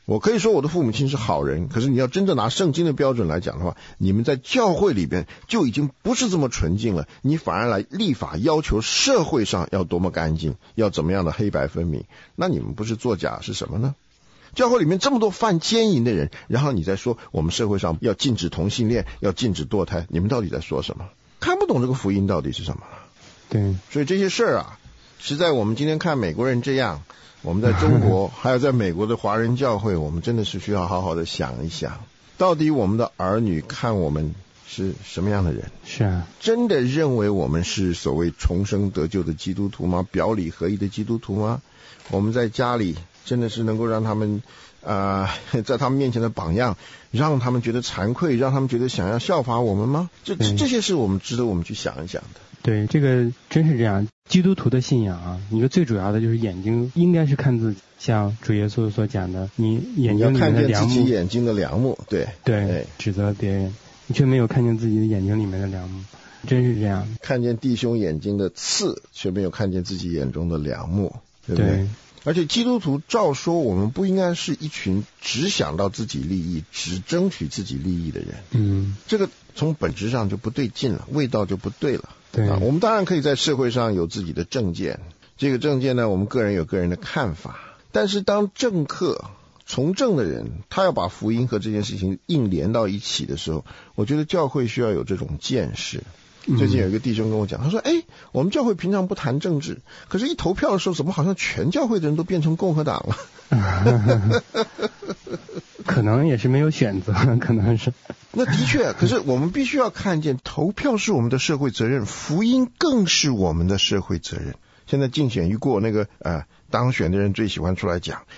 我可以说我的父母亲是好人，可是你要真正拿圣经的标准来讲的话，你们在教会里边就已经不是这么纯净了，你反而来立法要求社会上要多么干净，要怎么样的黑白分明，那你们不是作假是什么呢？教会里面这么多犯奸淫的人，然后你再说我们社会上要禁止同性恋，要禁止堕胎，你们到底在说什么？看不懂这个福音到底是什么了。 对， 所以这些事儿啊，实在我们今天看美国人这样，我们在中国还有在美国的华人教会，我们真的是需要好好的想一想，到底我们的儿女看我们是什么样的人？ 是啊，真的认为我们是所谓重生得救的基督徒吗？表里合一的基督徒吗？我们在家里真的是能够让他们呃，在他们面前的榜样，让他们觉得惭愧，让他们觉得想要效法我们吗？这这些是我们值得我们去想一想的。 对，这个真是这样。基督徒的信仰啊，一个最主要的就是眼睛应该是看自己，像主耶稣所讲的，你眼睛里面的梁木， 要看见自己眼睛的梁木，对对，指责别人，你却没有看见自己的眼睛里面的梁木，真是这样。 看见弟兄眼睛的刺，却没有看见自己眼中的梁木，对不对？对，而且基督徒照说，我们不应该是一群只想到自己利益、只争取自己利益的人。 嗯， 这个从本质上就不对劲了，味道就不对了。 对、 啊，我们当然可以在社会上有自己的政见，这个政见呢，我们个人有个人的看法。但是当政客、从政的人，他要把福音和这件事情硬连到一起的时候，我觉得教会需要有这种见识。最近有一个弟兄跟我讲，他说：“哎，我们教会平常不谈政治，可是一投票的时候，怎么好像全教会的人都变成共和党了？” 可能也是没有选择，可能是。 那的确，可是我们必须要看见，投票是我们的社会责任，福音更是我们的社会责任。现在竞选一过，那个呃当选的人最喜欢出来讲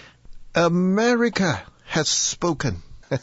，America has spoken 。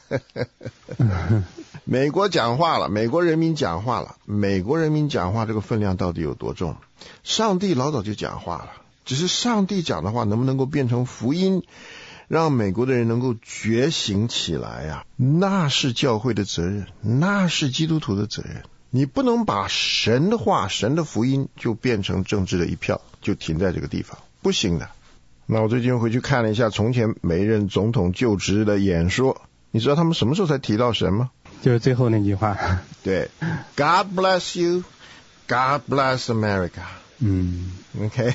美国讲话了，美国人民讲话了，美国人民讲话这个分量到底有多重？上帝老早就讲话了，只是上帝讲的话能不能够变成福音，让美国的人能够觉醒起来呀、啊？那是教会的责任，那是基督徒的责任。你不能把神的话、神的福音就变成政治的一票，就停在这个地方，不行的。那我最近回去看了一下从前每一任总统就职的演说，你知道他们什么时候才提到神吗？ 就是最后那句话。 对 ，God bless you, God bless America。 嗯 ，OK，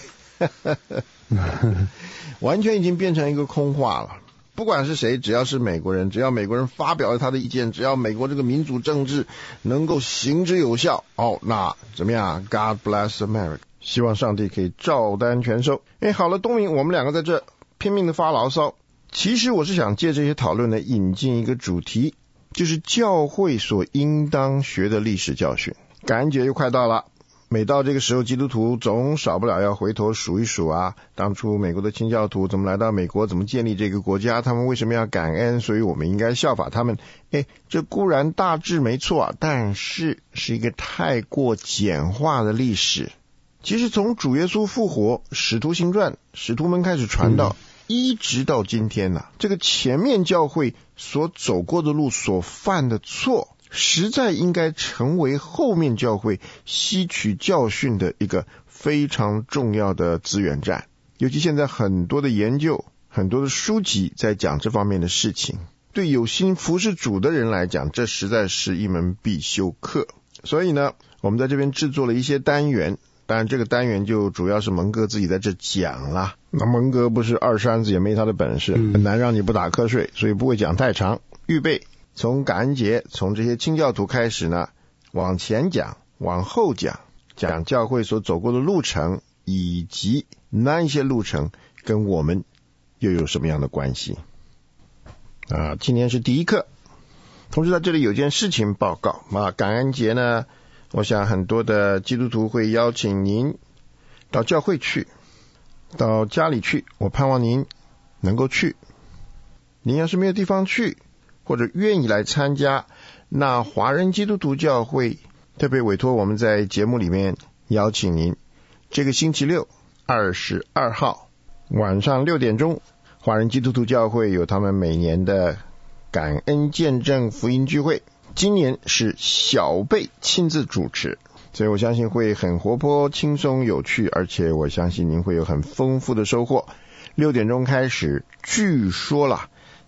完全已经变成一个空话了。不管是谁，只要是美国人，只要美国人发表了他的意见，只要美国这个民主政治能够行之有效，哦，那怎么样 ？God bless America。希望上帝可以照单全收。哎，好了，东明，我们两个在这拼命的发牢骚。其实我是想借这些讨论呢，引进一个主题，就是教会所应当学的历史教训。感恩节又快到了，每到这个时候，基督徒总少不了要回头数一数啊，当初美国的清教徒怎么来到美国，怎么建立这个国家，他们为什么要感恩，所以我们应该效法他们。诶，这固然大致没错啊，但是是一个太过简化的历史。其实从主耶稣复活、使徒行传、使徒们开始传道、嗯、一直到今天啊，这个前面教会所走过的路、所犯的错，实在应该成为后面教会吸取教训的一个非常重要的资源站。尤其现在很多的研究、很多的书籍在讲这方面的事情，对有心服侍主的人来讲，这实在是一门必修课。所以呢，我们在这边制作了一些单元，当然这个单元就主要是蒙哥自己在这讲啦。那蒙哥不是二山子，也没他的本事，很难让你不打瞌睡，所以不会讲太长。预备从感恩节，从这些清教徒开始呢，往前讲，往后讲，讲教会所走过的路程，以及那一些路程跟我们又有什么样的关系啊？今天是第一课。同时在这里有件事情报告啊，感恩节呢，我想很多的基督徒会邀请您到教会去，到家里去，我盼望您能够去。您要是没有地方去，或者愿意来参加，那华人基督徒教会特别委托我们在节目里面邀请您，这个星期六二十二号晚上六点钟，华人基督徒教会有他们每年的感恩见证福音聚会，今年是小贝亲自主持，所以我相信会很活泼、轻松、有趣，而且我相信您会有很丰富的收获。六点钟开始，据说啦，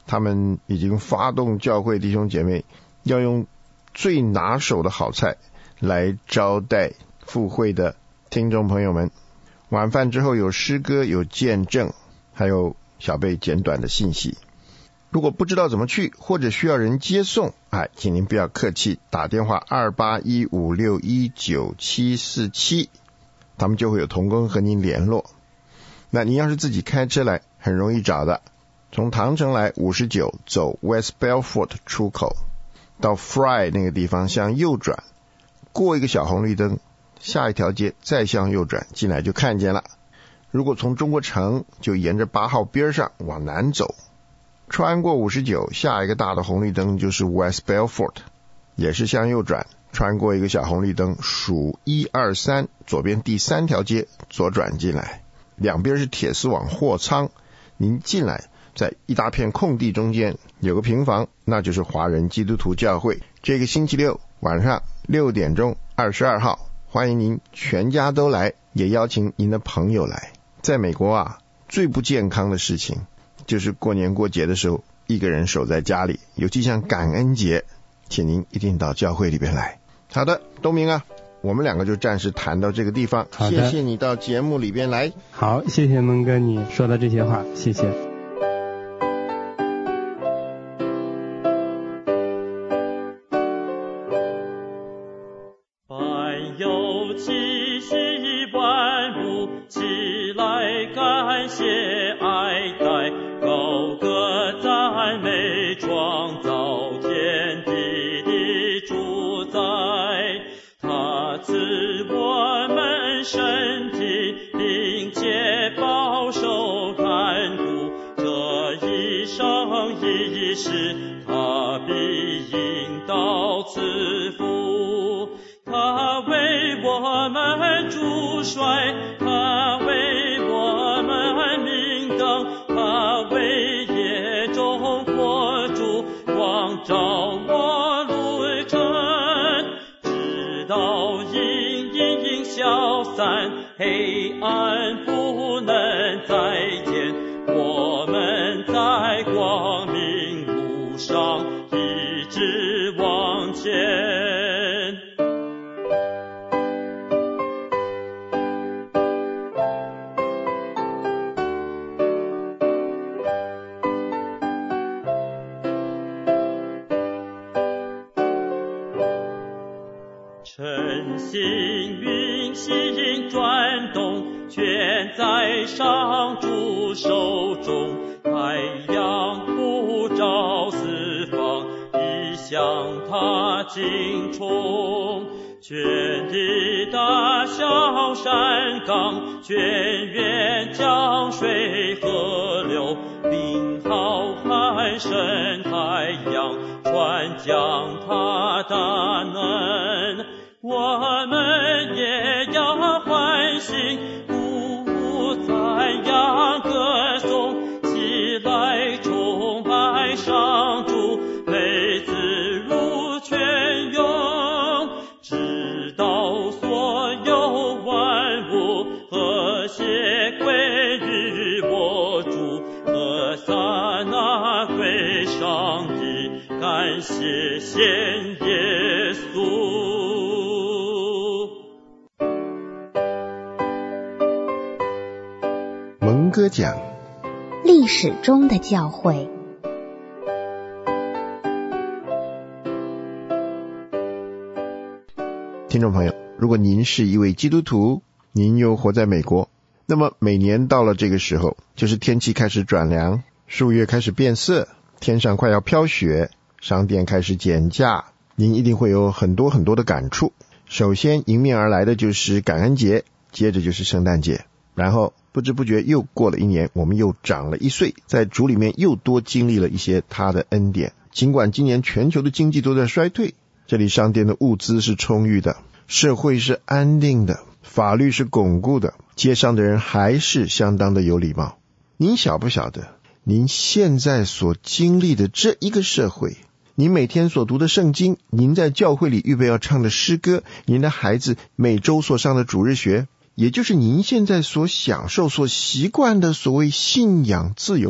他们已经发动教会弟兄姐妹要用最拿手的好菜来招待赴会的听众朋友们。晚饭之后有诗歌，有见证，还有小贝简短的信息。如果不知道怎么去，或者需要人接送，哎，请您不要客气，打电话二八一五六一九七四七，他们就会有同工和您联络。那您要是自己开车来，很容易找的，从唐城来五十九走 West Belfort 出口，到 Fry 那个地方向右转，过一个小红绿灯，下一条街再向右转，进来就看见了。如果从中国城，就沿着八号边上往南走，穿过五十九，下一个大的红绿灯就是 West Belfort， 也是向右转，穿过一个小红绿灯，数一二三，左边第三条街左转进来，两边是铁丝网货仓。您进来，在一大片空地中间有个平房，那就是华人基督徒教会。这个星期六晚上六点钟，二十二号，欢迎您全家都来，也邀请您的朋友来。在美国啊，最不健康的事情就是过年过节的时候一个人守在家里，尤其像感恩节，请您一定到教会里边来。好的，东明啊，我们两个就暂时谈到这个地方。谢谢你到节目里边来。 好，谢谢蒙哥你说的这些话，谢谢。 凡有气息万物起来感谢爱戴，高歌赞美创造天地的主宰。他赐我们身体，并且保守看顾，这一生一世他必引导赐福。他为我们主帅，他为我们明灯，他为夜中火烛光照我路程，直到阴影消散，黑暗不能再见，我们在光明路上一直往前。晨星运行转动，全在上主手中，太阳普照四方，一向他精冲。全地大小山岗，泉源江水河流，并浩瀚深海洋，传讲他大能。我们也要欢喜，不赞扬歌颂，起来崇拜上主，每次如泉涌，直到所有万物和谐归于我主，和撒那归上帝，感谢献耶稣。 蒙哥讲历史中的教会。 听众朋友，如果您是一位基督徒，您又活在美国，那么每年到了这个时候，就是天气开始转凉，树叶开始变色，天上快要飘雪，商店开始减价，您一定会有很多很多的感触。首先迎面而来的就是感恩节，接着就是圣诞节，然后不知不觉又过了一年，我们又长了一岁，在主里面又多经历了一些他的恩典。尽管今年全球的经济都在衰退，这里商店的物资是充裕的，社会是安定的，法律是巩固的，街上的人还是相当的有礼貌。您晓不晓得，您现在所经历的这一个社会，您每天所读的圣经，您在教会里预备要唱的诗歌，您的孩子每周所上的主日学，也就是您现在所享受所习惯的所谓信仰自由，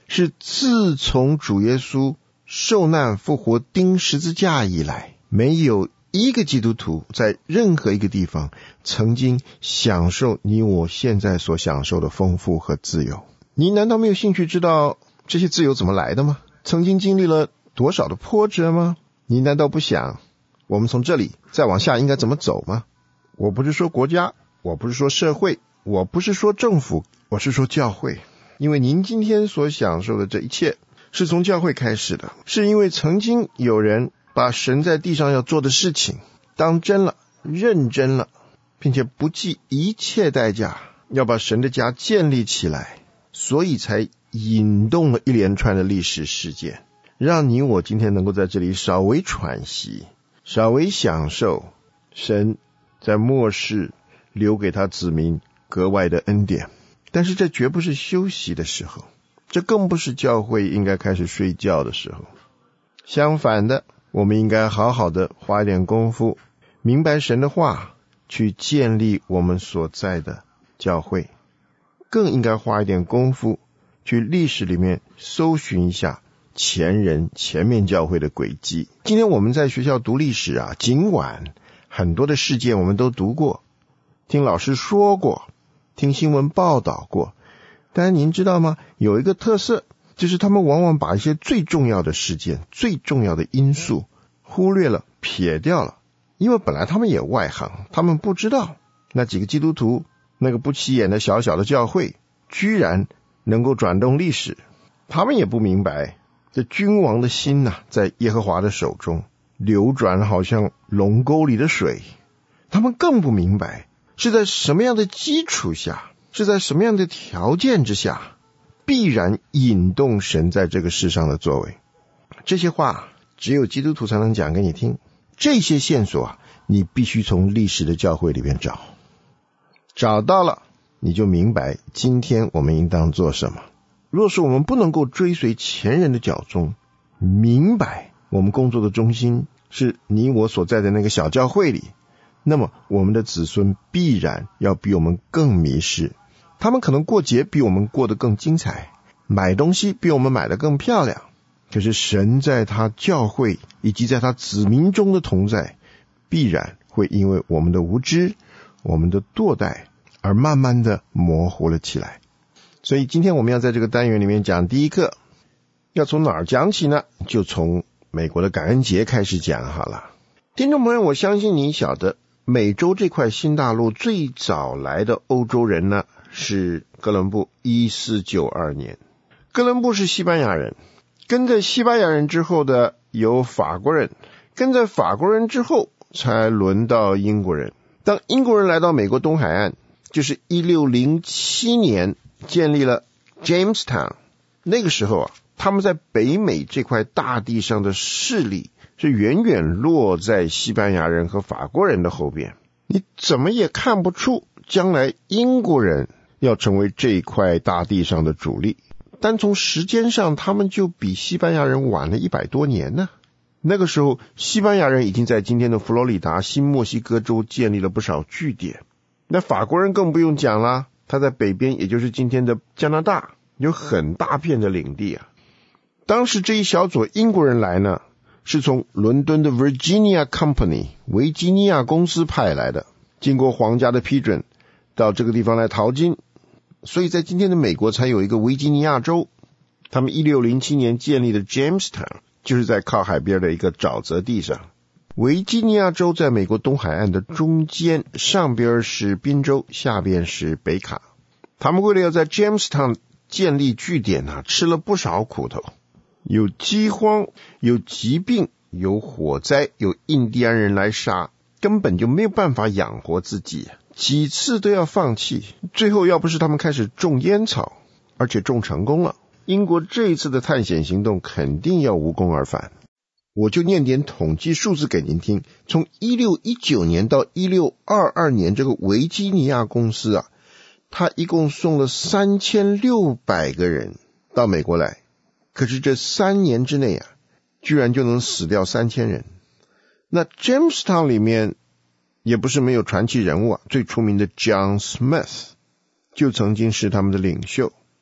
是自从主耶稣受难复活钉十字架以来，没有一个基督徒在任何一个地方曾经享受你我现在所享受的丰富和自由。你难道没有兴趣知道这些自由怎么来的吗？曾经经历了多少的波折吗？你难道不想我们从这里再往下应该怎么走吗？我不是说国家，我不是说社会，我不是说政府，我是说教会。因为您今天所享受的这一切是从教会开始的，是因为曾经有人把神在地上要做的事情当真了，认真了，并且不计一切代价要把神的家建立起来，所以才引动了一连串的历史事件，让你我今天能够在这里稍微喘息，稍微享受神在末世留给他子民格外的恩典。但是这绝不是休息的时候，这更不是教会应该开始睡觉的时候。相反的，我们应该好好的花一点功夫，明白神的话，去建立我们所在的教会。更应该花一点功夫，去历史里面搜寻一下前人前面教会的轨迹。今天我们在学校读历史啊，尽管很多的事件我们都读过，听老师说过，听新闻报道过，但是您知道吗？有一个特色，就是他们往往把一些最重要的事件、最重要的因素忽略了、撇掉了，因为本来他们也外行，他们不知道那几个基督徒，那个不起眼的小小的教会居然能够转动历史。他们也不明白这君王的心啊，在耶和华的手中流转，好像龙沟里的水。他们更不明白是在什么样的基础下，是在什么样的条件之下，必然引动神在这个世上的作为。这些话只有基督徒才能讲给你听，这些线索啊，你必须从历史的教会里边找，找到了你就明白今天我们应当做什么。若是我们不能够追随前人的脚踪，明白我们工作的中心是你我所在的那个小教会里，那么我们的子孙必然要比我们更迷失。他们可能过节比我们过得更精彩，买东西比我们买得更漂亮，可是神在他教会以及在他子民中的同在，必然会因为我们的无知，我们的堕怠而慢慢的模糊了起来。所以今天我们要在这个单元里面讲第一课，要从哪儿讲起呢？就从美国的感恩节开始讲好了。听众朋友，我相信你晓得，美洲这块新大陆最早来的欧洲人呢，是哥伦布，一四九二年。哥伦布是西班牙人，跟在西班牙人之后的有法国人，跟在法国人之后才轮到英国人。当英国人来到美国东海岸，就是一六零七年建立了 Jamestown。 那个时候啊，他们在北美这块大地上的势力是远远落在西班牙人和法国人的后边。你怎么也看不出将来英国人要成为这一块大地上的主力，单从时间上他们就比西班牙人晚了一百多年呢。那个时候西班牙人已经在今天的佛罗里达、新墨西哥州建立了不少据点，那法国人更不用讲了，他在北边也就是今天的加拿大有很大片的领地啊。当时这一小撮英国人来呢，是从伦敦的 Virginia Company 维吉尼亚公司派来的，经过皇家的批准到这个地方来淘金，所以在今天的美国才有一个维吉尼亚州。他们一六零七年建立的 Jamestown 就是在靠海边的一个沼泽地上。维吉尼亚州在美国东海岸的中间，上边是宾州，下边是北卡。他们为了要在 Jamestown 建立据点啊，吃了不少苦头，有饥荒，有疾病，有火灾，有印第安人来杀，根本就没有办法养活自己，几次都要放弃。最后要不是他们开始种烟草，而且种成功了，英国这一次的探险行动肯定要无功而返。我就念点统计数字给您听，从一六一九年到一六二二年，这个维吉尼亚公司啊，他一共送了三千六百个人到美国来，可是这三年之内啊，居然就能死掉三千人。那 Jamestown 里面也不是没有传奇人物啊，最出名的 John Smith 就曾经是他们的领袖。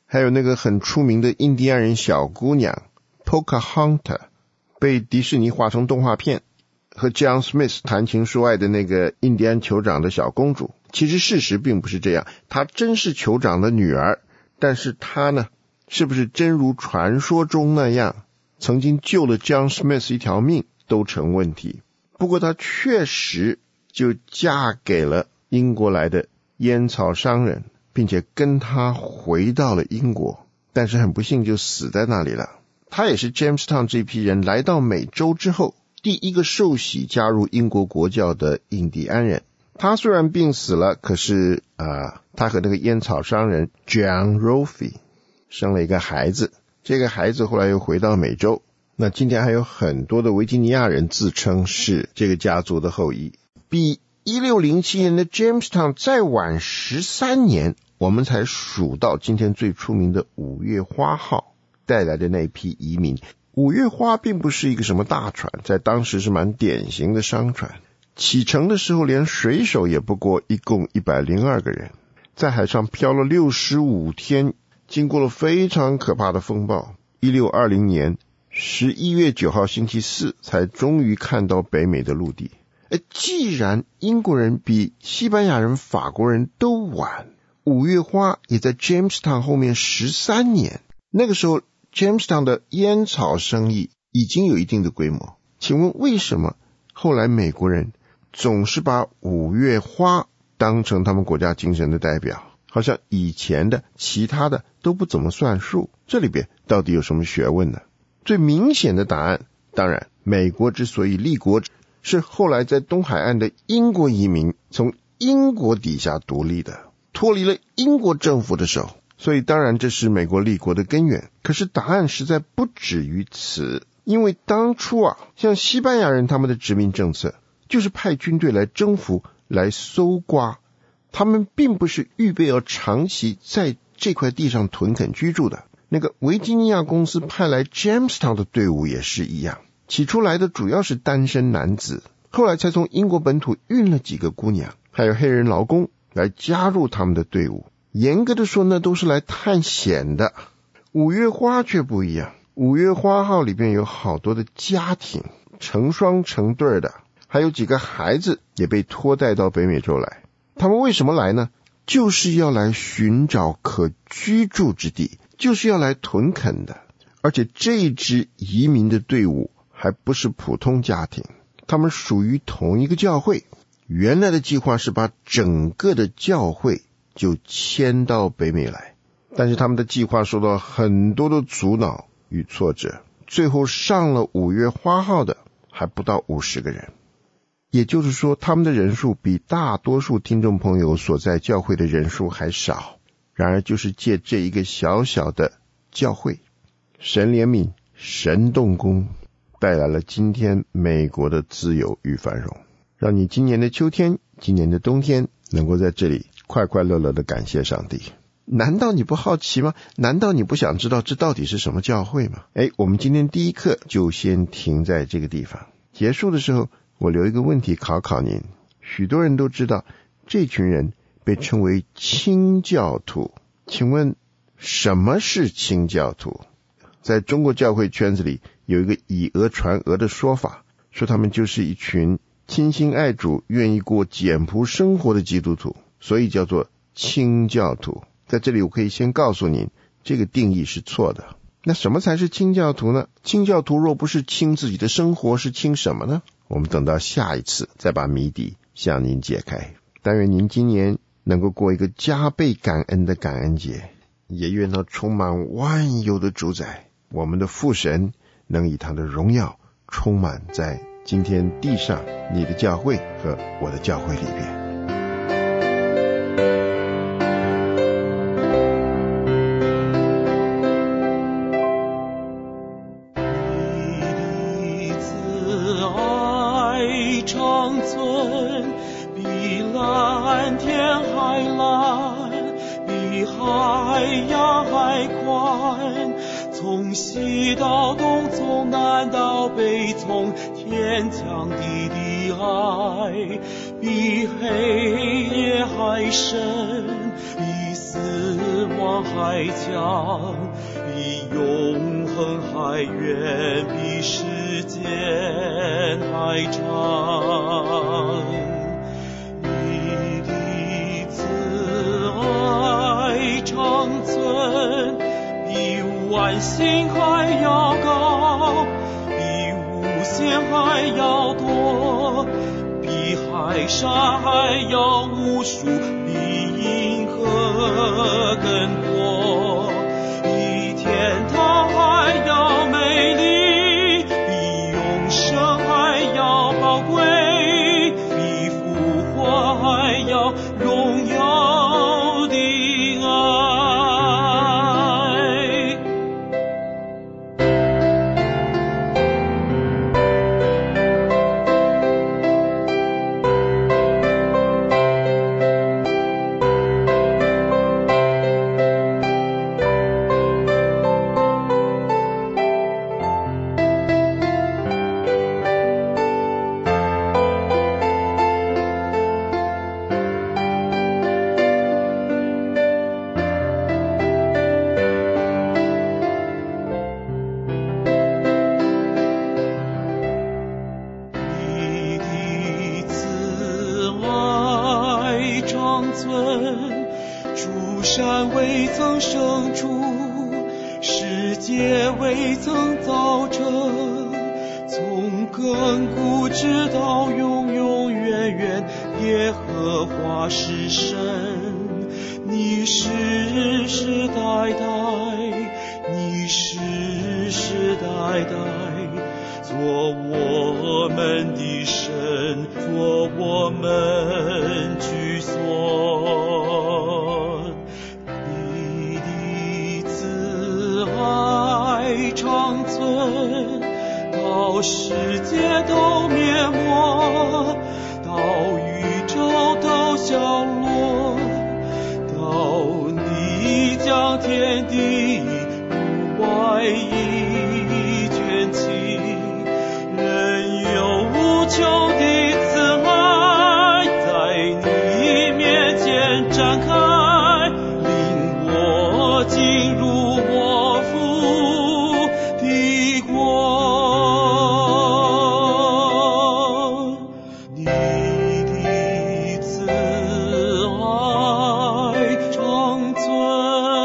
还有那个很出名的印第安人小姑娘 Pocahontas 被迪士尼画成动画片，和 John Smith 谈情说爱的那个印第安酋长的小公主，其实事实并不是这样，她真是酋长的女儿，但是她呢，是不是真如传说中那样曾经救了 John Smith 一条命都成问题。不过她确实就嫁给了英国来的烟草商人，并且跟他回到了英国，但是很不幸就死在那里了。他也是 Jamestown 这批人来到美洲之后第一个受洗加入英国国教的印第安人。他虽然病死了，可是啊，他和那个烟草商人 John Roffey 生了一个孩子，这个孩子后来又回到美洲。那今天还有很多的维吉尼亚人自称是这个家族的后裔。比一六零七年的 Jamestown 再晚十三年，我们才数到今天最出名的五月花号带来的那批移民。五月花并不是一个什么大船，在当时是蛮典型的商船。启程的时候连水手也不过，一共一百零二个人，在海上漂了六十五天，经过了非常可怕的风暴。一六二零年十一月九号星期四才终于看到北美的陆地。而既然英国人比西班牙人、法国人都晚，五月花也在 Jamestown 后面十三年，那个时候 Jamestown 的烟草生意已经有一定的规模。请问为什么后来美国人总是把五月花当成他们国家精神的代表，好像以前的其他的都不怎么算数？这里边到底有什么学问呢？最明显的答案，当然美国之所以立国，是后来在东海岸的英国移民从英国底下独立的，脱离了英国政府的手，所以当然这是美国立国的根源。可是答案实在不止于此，因为当初啊，像西班牙人他们的殖民政策就是派军队来征服、来搜刮，他们并不是预备要长期在这块地上屯垦居住的。那个维吉尼亚公司派来 Jamestown 的队伍也是一样，起初来的主要是单身男子，后来才从英国本土运了几个姑娘，还有黑人劳工来加入他们的队伍。严格的说呢，都是来探险的。五月花却不一样，五月花号里边有好多的家庭，成双成对的，还有几个孩子也被拖带到北美洲来。他们为什么来呢？就是要来寻找可居住之地，就是要来屯垦的。而且这一支移民的队伍还不是普通家庭，他们属于同一个教会。原来的计划是把整个的教会就迁到北美来，但是他们的计划受到很多的阻挠与挫折，最后上了五月花号的还不到五十个人。也就是说，他们的人数比大多数听众朋友所在教会的人数还少。然而就是借这一个小小的教会，神怜悯，神动工，带来了今天美国的自由与繁荣，让你今年的秋天、今年的冬天能够在这里快快乐乐的感谢上帝。难道你不好奇吗？难道你不想知道这到底是什么教会吗？诶，我们今天第一课就先停在这个地方。结束的时候，我留一个问题考考您。许多人都知道这群人被称为清教徒，请问什么是清教徒？在中国教会圈子里有一个以讹传讹的说法，说他们就是一群亲心爱主、愿意过简朴生活的基督徒，所以叫做清教徒。在这里我可以先告诉您，这个定义是错的。那什么才是清教徒呢？清教徒若不是清自己的生活，是清什么呢？我们等到下一次再把谜底向您解开。但愿您今年能够过一个加倍感恩的感恩节，也愿那充满万有的主宰，我们的父神，能以他的荣耀充满在今天地上你的教会和我的教会里边。 比蓝天还蓝，比比海洋还宽，从西到东，从南到北，从天墙地的爱，比黑夜还深，比死亡还强，比永恒还远，比时间还长。你的慈爱长存，比万星还要高，比无限还要多，比海沙还要无数，比银河更多，比天堂还要美丽，比永生还要宝贵，比复活还要荣耀的爱。诸山未曾生出，世界未曾造成，从亘古直到永永远远，耶和华是神。你世世代代，你世世代代，做我们的神，做我们居所。你的慈爱长存，到世界都灭没，到宇宙都消落，到你将天地不外衣卷起，任有无穷的慈爱在你面前展开，领我进入我父的国。你的慈爱长存。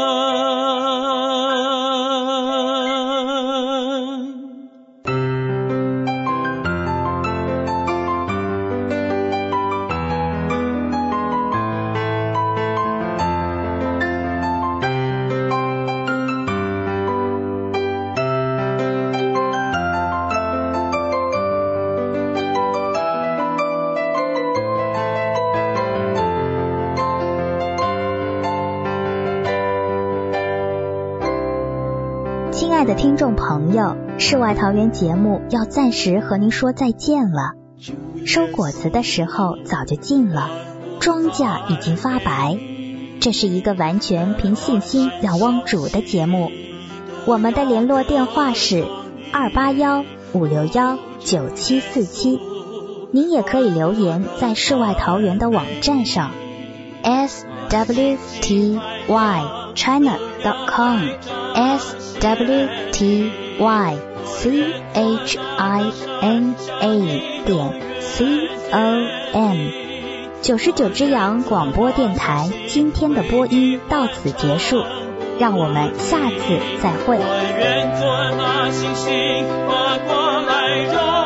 亲爱的听众朋友，世外桃源节目要暂时和您说再见了。收果子的时候早就近了，庄稼已经发白。这是一个完全凭信心仰望主的节目。我们的联络电话是二八幺五六幺九七四七，您也可以留言在世外桃源的网站上 s w t y china dot com s w t y c h i n a 点 c o m。 九十九只羊广播电台今天的播音到此结束，让我们下次再会。 愿做那星星发光来照